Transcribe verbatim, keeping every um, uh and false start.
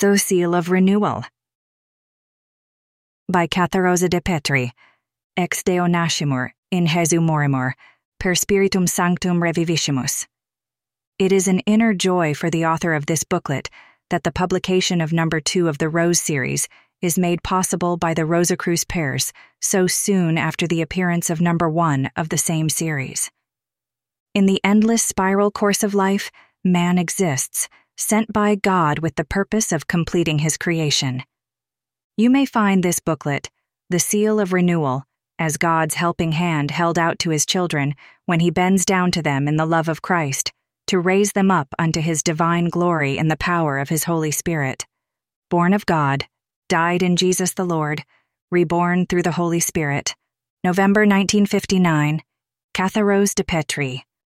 The Seal of Renewal by Catharosa de Petri, ex Deo nascimur, in Jesu morimur, per Spiritum Sanctum reviviscimus. It is an inner joy for the author of this booklet that the publication of number two of the Rose series is made possible by the Rosicruce pairs so soon after the appearance of number one of the same series. In the endless spiral course of life, man exists, sent by God with the purpose of completing his creation. You may find this booklet, The Seal of Renewal, as God's helping hand held out to his children when he bends down to them in the love of Christ, to raise them up unto his divine glory in the power of his Holy Spirit. Born of God, died in Jesus the Lord, reborn through the Holy Spirit. November nineteen fifty-nine, Catharose de Petri.